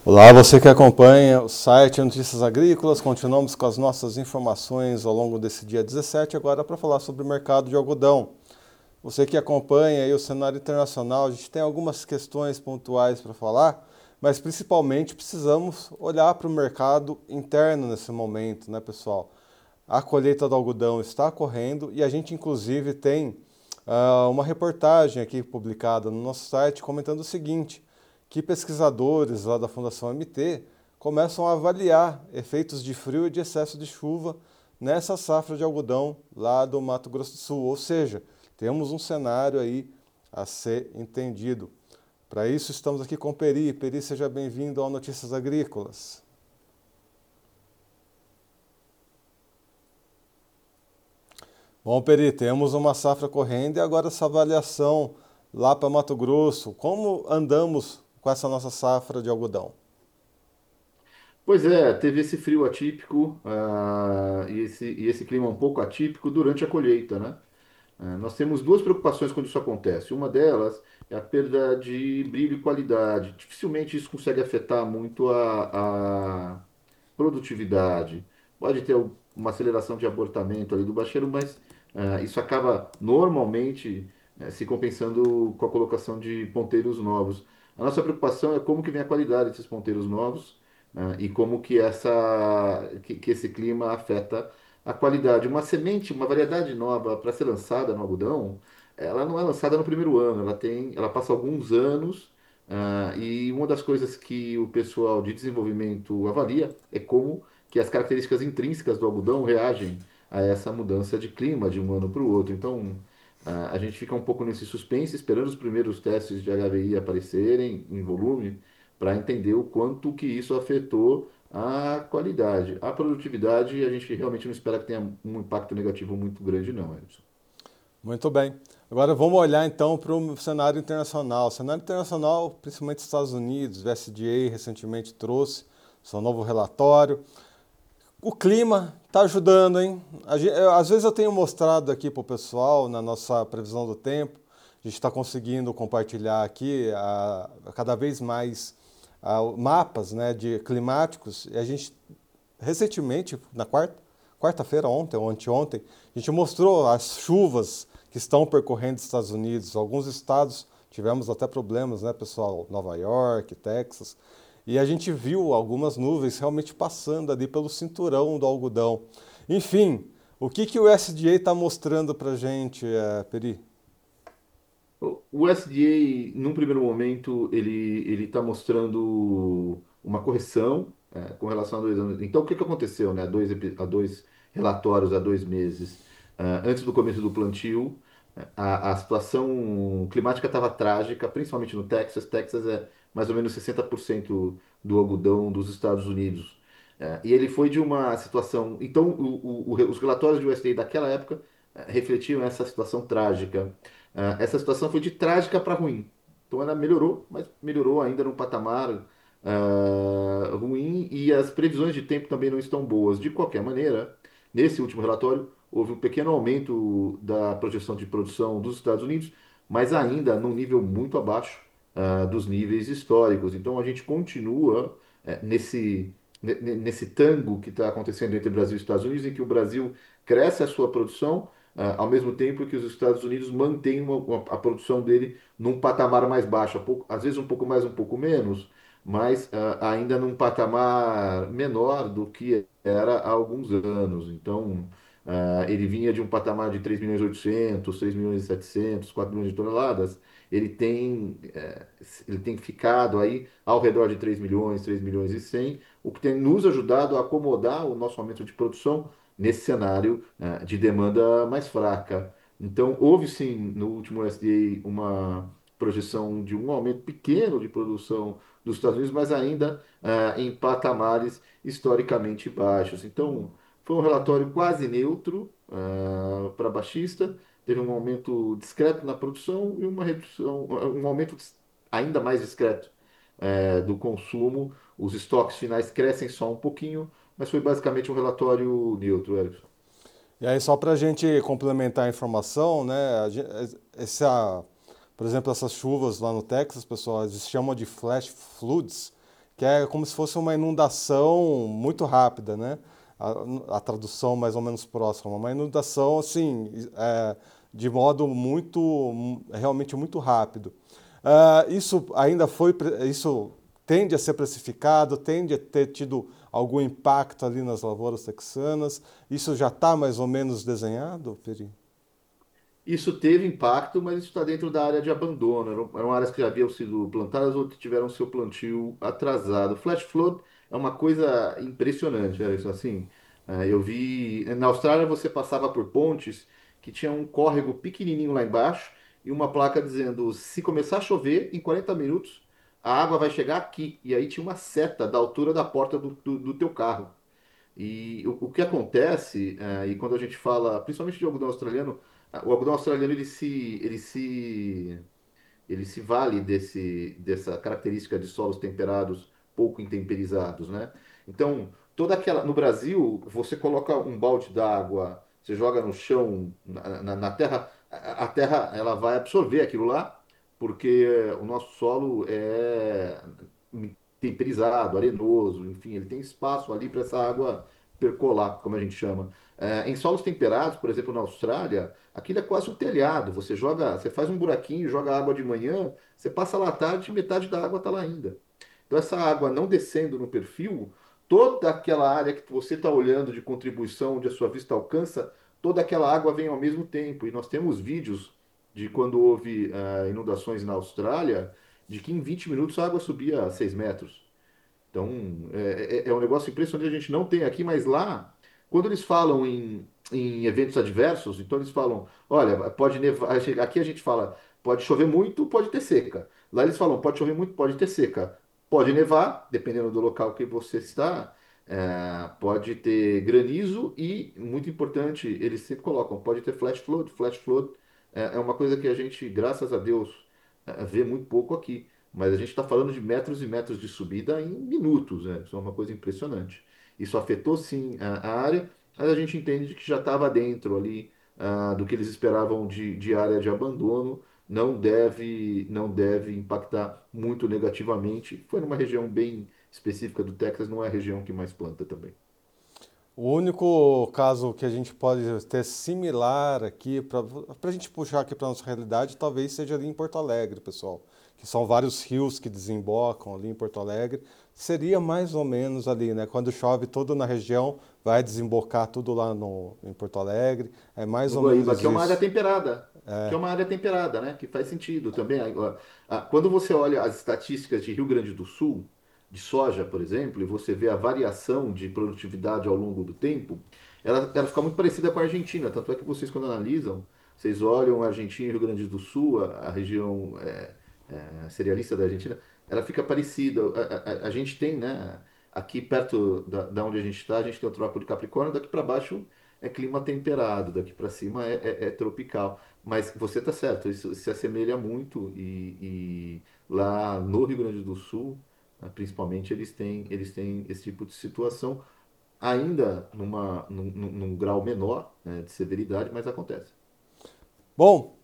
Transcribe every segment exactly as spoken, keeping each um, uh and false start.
Olá, você que acompanha o site Notícias Agrícolas, continuamos com as nossas informações ao longo desse dia dezessete, agora para falar sobre o mercado de algodão. Você que acompanha aí o cenário internacional, a gente tem algumas questões pontuais para falar, mas principalmente precisamos olhar para o mercado interno nesse momento, né, pessoal? A colheita do algodão está ocorrendo e a gente inclusive tem uh, uma reportagem aqui publicada no nosso site comentando o seguinte, que pesquisadores lá da Fundação M T começam a avaliar efeitos de frio e de excesso de chuva nessa safra de algodão lá do Mato Grosso do Sul. Ou seja, temos um cenário aí a ser entendido. Para isso estamos aqui com o Peri. Peri, seja bem-vindo ao Notícias Agrícolas. Bom, Peri, temos uma safra correndo e agora essa avaliação lá para Mato Grosso. Como andamos com essa nossa safra de algodão? Pois é, teve esse frio atípico, ah, e esse, e esse clima um pouco atípico durante a colheita, né? Ah, nós temos duas preocupações quando isso acontece. Uma delas é a perda de brilho e qualidade. Dificilmente isso consegue afetar muito a, a produtividade. Pode ter uma aceleração de abortamento ali do bacheiro, mas ah, isso acaba normalmente eh, se compensando com a colocação de ponteiros novos. A nossa preocupação é como que vem a qualidade desses ponteiros novos, ah, e como que essa que, que esse clima afeta a qualidade. Uma semente, uma variedade nova para ser lançada no algodão, ela não é lançada no primeiro ano, ela tem, ela passa alguns anos. Ah, e uma das coisas que o pessoal de desenvolvimento avalia é como que as características intrínsecas do algodão reagem a essa mudança de clima de um ano para o outro. Então, ah, a gente fica um pouco nesse suspense, esperando os primeiros testes de H V I aparecerem em volume, para entender o quanto que isso afetou a qualidade. A produtividade, a gente realmente não espera que tenha um impacto negativo muito grande, não, Edson. Muito bem. Agora vamos olhar então para o cenário internacional. O cenário internacional, principalmente Estados Unidos, o S D A recentemente trouxe seu novo relatório. O clima está ajudando, hein? Às vezes eu tenho mostrado aqui para o pessoal, na nossa previsão do tempo, a gente está conseguindo compartilhar aqui a, a cada vez mais a, mapas, né, de climáticos. E a gente, recentemente, na quarta, quarta-feira, ontem ou anteontem, a gente mostrou as chuvas que estão percorrendo os Estados Unidos. Alguns estados tivemos até problemas, né, pessoal? Nova York, Texas. E a gente viu algumas nuvens realmente passando ali pelo cinturão do algodão. Enfim, o que, que o S D A está mostrando para a gente, é, Peri? O o S D A, num primeiro momento, ele ele está mostrando uma correção é, com relação a dois anos. Então, o que que aconteceu, né? Há dois, epi- há dois relatórios, há dois meses, ah, antes do começo do plantio, eh, a, a situação climática estava trágica, principalmente no Texas. Texas é mais ou menos sessenta por cento do algodão dos Estados Unidos. Eh, e ele foi de uma situação. Então, o- o- o- os relatórios do U S D A daquela época eh, refletiam essa situação trágica. Ah, essa situação foi de trágica para ruim. Então ela melhorou, mas melhorou ainda num patamar ah, ruim e as previsões de tempo também não estão boas. De qualquer maneira, nesse último relatório, houve um pequeno aumento da projeção de produção dos Estados Unidos, mas ainda num nível muito abaixo ah, dos níveis históricos. Então a gente continua eh, nesse, ne- ne- nesse tango que está acontecendo entre Brasil e Estados Unidos, em que o Brasil cresce a sua produção ah, ao mesmo tempo que os Estados Unidos mantêm uma- uma- a produção dele num patamar mais baixo, um pouco- às vezes um pouco mais, um pouco menos, mas ah, ainda num patamar menor do que era há alguns anos. Então, ah, ele vinha de um patamar de três milhões e oitocentos, três milhões e setecentos, quatro milhões de toneladas. Ele tem, eh, ele tem ficado aí ao redor de três milhões, três milhões e cem, o que tem nos ajudado a acomodar o nosso aumento de produção nesse cenário eh, de demanda mais fraca. Então, houve sim no último S D A uma projeção de um aumento pequeno de produção dos Estados Unidos, mas ainda eh, em patamares historicamente baixos. Então, foi um relatório quase neutro para baixista, teve um aumento discreto na produção e uma redução, um aumento ainda mais discreto eh, do consumo. Os estoques finais crescem só um pouquinho, mas foi basicamente um relatório neutro, Erickson. E aí, só para a gente complementar a informação, né? a gen- Essa, por exemplo, essas chuvas lá no Texas, pessoal, eles chamam de flash floods, que é como se fosse uma inundação muito rápida, né? A, a tradução mais ou menos próxima, uma inundação assim, é, de modo muito, realmente muito rápido. Uh, isso ainda foi, isso tende a ser precificado, tende a ter tido algum impacto ali nas lavouras texanas. Isso já está mais ou menos desenhado, Peri? Isso teve impacto, mas isso está dentro da área de abandono. Eram, eram áreas que já haviam sido plantadas ou que tiveram seu plantio atrasado. Flash flood é uma coisa impressionante, é isso assim. eh, Eu vi na Austrália você passava por pontes que tinha um córrego pequenininho lá embaixo e uma placa dizendo: se começar a chover em quarenta minutos, a água vai chegar aqui. E aí tinha uma seta da altura da porta do, do, do teu carro. E o, o que acontece, eh, e quando a gente fala, principalmente de algodão australiano, ah, o algodão australiano ele se, ele se, ele se vale desse, dessa característica de solos temperados, pouco intemperizados, né? Então, toda aquela, no Brasil, você coloca um balde d'água, você joga no chão, na, na- na terra, a, a terra ela vai absorver aquilo lá, porque o nosso solo é temperizado, arenoso, enfim, ele tem espaço ali para essa água percolar, como a gente chama. É, em solos temperados, por exemplo, na Austrália, aquilo é quase um telhado. Você joga, você faz um buraquinho, joga água de manhã, você passa lá à tarde e metade da água está lá ainda. Então, essa água não descendo no perfil, toda aquela área que você está olhando de contribuição, onde a sua vista alcança, toda aquela água vem ao mesmo tempo. E nós temos vídeos de quando houve ah, inundações na Austrália, de que em vinte minutos a água subia a seis metros. Então, é, é- é um negócio impressionante que a gente não tem aqui, mas lá, quando eles falam em, em eventos adversos, então eles falam: olha, pode nevar. Aqui a gente fala: pode chover muito, pode ter seca. Lá eles falam: pode chover muito, pode ter seca. Pode nevar, dependendo do local que você está, é, pode ter granizo e, muito importante, eles sempre colocam: pode ter flash flood. Flash flood é, é uma coisa que a gente, graças a Deus, é, vê muito pouco aqui. Mas a gente está falando de metros e metros de subida em minutos, né? Isso é uma coisa impressionante. Isso afetou sim a, a área, mas a gente entende que já estava dentro ali ah, do que eles esperavam de, de área de abandono. Não deve, não deve impactar muito negativamente. Foi numa região bem específica do Texas, não é a região que mais planta também. O único caso que a gente pode ter similar aqui, para a gente puxar aqui para nossa realidade, talvez seja ali em Porto Alegre, pessoal. Que são vários rios que desembocam ali em Porto Alegre. Seria mais ou menos ali, né? Quando chove tudo na região, vai desembocar tudo lá no, em Porto Alegre. É mais No ou Guaíba, menos que é uma área isso. temperada, que é uma área temperada, né? Que faz sentido também. Agora, ah, quando você olha as estatísticas de Rio Grande do Sul, de soja, por exemplo, e você vê a variação de produtividade ao longo do tempo, ela, ela fica muito parecida com a Argentina. Tanto é que vocês, quando analisam, vocês olham a Argentina e Rio Grande do Sul, a, a região é, é, cerealista da Argentina, ela fica parecida. A, a- a gente tem, né? Aqui perto da, da onde a gente está, a gente tem o Trópico de Capricórnio, daqui para baixo é clima temperado, daqui para cima é, é- é tropical. Mas você está certo, isso se assemelha muito e, e lá no Rio Grande do Sul, né, principalmente, eles têm, eles têm esse tipo de situação, ainda numa, num, num- num grau menor, né, de severidade, mas acontece. Bom,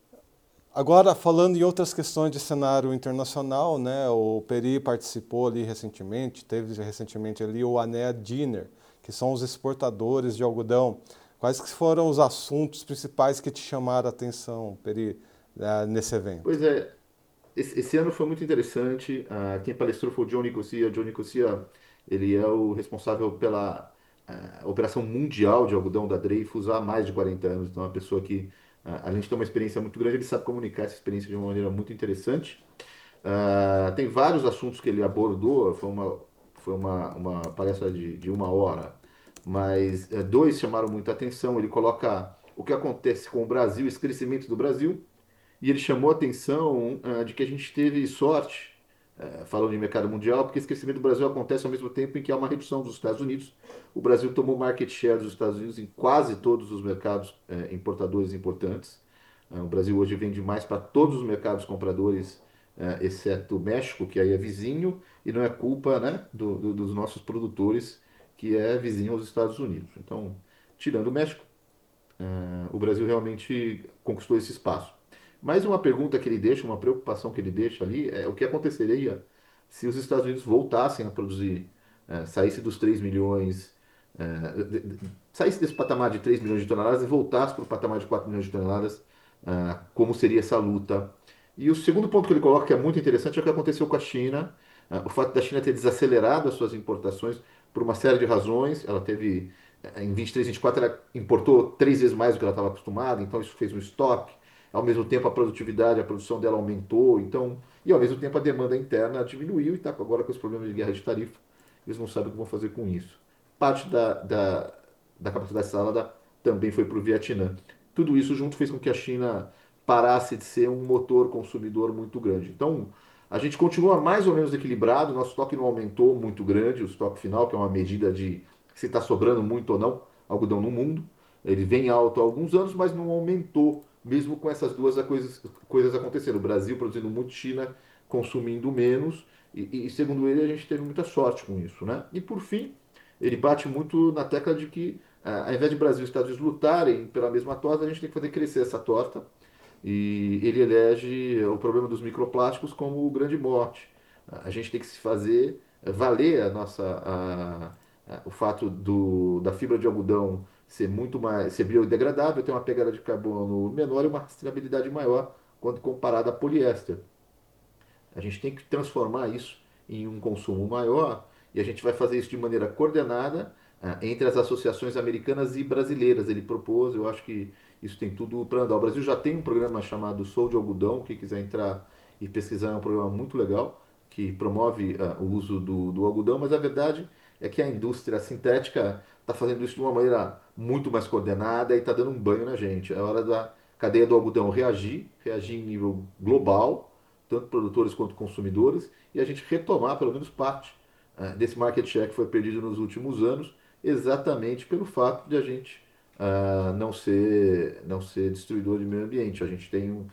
agora, falando em outras questões de cenário internacional, né, o Peri participou ali recentemente, teve recentemente ali o ANEA Dinner, que são os exportadores de algodão. Quais que foram os assuntos principais que te chamaram a atenção, Peri, eh, nesse evento? Pois é, esse, esse ano foi muito interessante. Ah, quem palestrou foi o Johnny Cosia. Johnny Cosia, ele é o responsável pela ah, operação mundial de algodão da Dreyfus há mais de quarenta anos. Então, é uma pessoa que, ah, além de ter uma experiência muito grande, ele sabe comunicar essa experiência de uma maneira muito interessante. Ah, tem vários assuntos que ele abordou. Foi uma, foi uma, uma palestra de, de uma hora, mas eh, dois chamaram muita atenção. Ele coloca o que acontece com o Brasil, esse crescimento do Brasil e ele chamou a atenção ah, de que a gente teve sorte, eh, falando de mercado mundial, porque esse crescimento do Brasil acontece ao mesmo tempo em que há uma redução dos Estados Unidos. O Brasil tomou market share dos Estados Unidos em quase todos os mercados eh, importadores importantes. Ah, o Brasil hoje vende mais para todos os mercados compradores, eh, exceto o México, que aí é vizinho, e não é culpa, né, do- do- dos nossos produtores, que é vizinho aos Estados Unidos. Então, tirando o México, o Brasil realmente conquistou esse espaço. Mais uma pergunta que ele deixa, uma preocupação que ele deixa ali, é o que aconteceria se os Estados Unidos voltassem a produzir, eh, saísse dos três milhões, eh, de- de- saísse desse patamar de três milhões de toneladas e voltasse para o patamar de quatro milhões de toneladas, ah, como seria essa luta. E o segundo ponto que ele coloca, que é muito interessante, é o que aconteceu com a China. Ah, o fato da China ter desacelerado as suas importações por uma série de razões. Ela teve, eh, em vinte e três, vinte e quatro, ela importou três vezes mais do que ela estava acostumada, então isso fez um stop. Ao mesmo tempo, a produtividade, a produção dela aumentou, então, e ao mesmo tempo a demanda interna diminuiu e está agora com os problemas de guerra de tarifa. Eles não sabem o que vão fazer com isso. Parte da, da, da capacidade instalada também foi para o Vietnã. Tudo isso junto fez com que a China parasse de ser um motor consumidor muito grande. Então, a gente continua mais ou menos equilibrado, nosso estoque não aumentou muito grande, o estoque final, que é uma medida de se está sobrando muito ou não algodão no mundo. Ele vem alto há alguns anos, mas não aumentou, mesmo com essas duas coisas, coisas acontecendo. O Brasil produzindo muito, China consumindo menos, e, e segundo ele, a gente teve muita sorte com isso, né? E por fim, ele bate muito na tecla de que, ah, ao invés de Brasil e Estados Unidos lutarem pela mesma torta, a gente tem que fazer crescer essa torta. E ele elege o problema dos microplásticos como o grande mote. A gente tem que se fazer valer a nossa, a- a- o fato do, da fibra de algodão ser muito mais, ser biodegradável, ter uma pegada de carbono menor e uma rastreabilidade maior quando comparada a poliéster. A gente tem que transformar isso em um consumo maior e a gente vai fazer isso de maneira coordenada, ah, entre as associações americanas e brasileiras. Ele propôs, eu acho que isso tem tudo para andar. O Brasil já tem um programa chamado Sou de Algodão, quem quiser entrar e pesquisar, é um programa muito legal que promove, ah, o uso do, do algodão, mas a verdade é que a indústria sintética está fazendo isso de uma maneira muito mais coordenada e está dando um banho na gente. É hora da cadeia do algodão reagir, reagir em nível global, tanto produtores quanto consumidores, e a gente retomar pelo menos parte, uh, desse market share que foi perdido nos últimos anos, exatamente pelo fato de a gente, uh, não ser, não ser destruidor de meio ambiente. A gente tem um,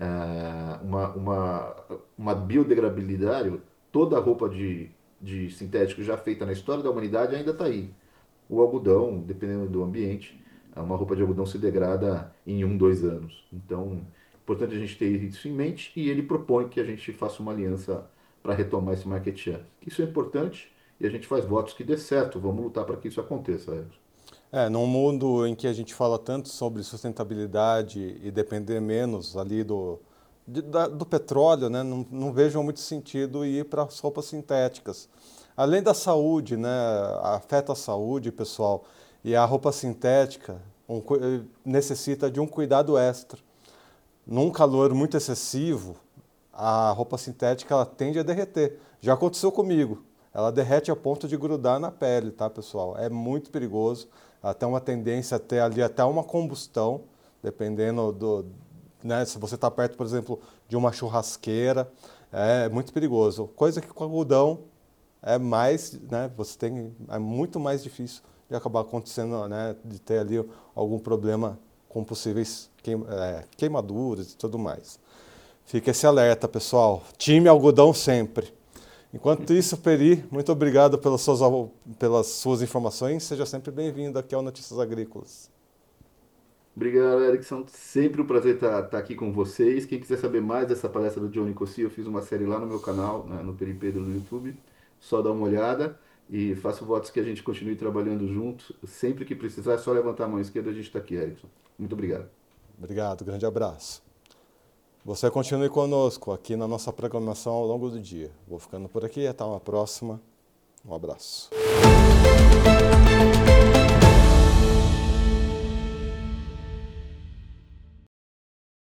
uh, uma, uma, uma biodegradabilidade, toda a roupa de, de sintético já feita na história da humanidade ainda está aí. O algodão, dependendo do ambiente, uma roupa de algodão se degrada em um, dois anos. Então, é importante a gente ter isso em mente e ele propõe que a gente faça uma aliança para retomar esse market share. Isso é importante e a gente faz votos que dê certo. Vamos lutar para que isso aconteça, Edson. É, num mundo em que a gente fala tanto sobre sustentabilidade e depender menos ali do, de- da- do petróleo, né, não, não vejo muito sentido ir para as roupas sintéticas. Além da saúde, né, afeta a saúde, pessoal, e a roupa sintética um cu- eh, necessita de um cuidado extra. Num calor muito excessivo, a roupa sintética ela tende a derreter. Já aconteceu comigo. Ela derrete a ponto de grudar na pele, tá, pessoal? É muito perigoso. Ela tem uma tendência a ter ali até uma combustão, dependendo do, né, se você está perto, por exemplo, de uma churrasqueira, é muito perigoso. Coisa que com algodão é mais, né, você tem, é muito mais difícil de acabar acontecendo, né, de ter ali algum problema com possíveis queim, é, queimaduras e tudo mais. Fica esse alerta, pessoal. Time algodão sempre. Enquanto isso, Peri, muito obrigado pelas suas, pelas suas informações. Seja sempre bem-vindo aqui ao Notícias Agrícolas. Obrigado, Erickson. Sempre um prazer estar aqui com vocês. Quem quiser saber mais dessa palestra do Johnny Cossi, eu fiz uma série lá no meu canal, né, no Peri Pedro no YouTube. Só dá uma olhada e faço votos que a gente continue trabalhando junto. Sempre que precisar, é só levantar a mão esquerda, a gente está aqui, Erickson. Muito obrigado. Obrigado, grande abraço. Você continue conosco aqui na nossa programação ao longo do dia. Vou ficando por aqui, até uma próxima. Um abraço.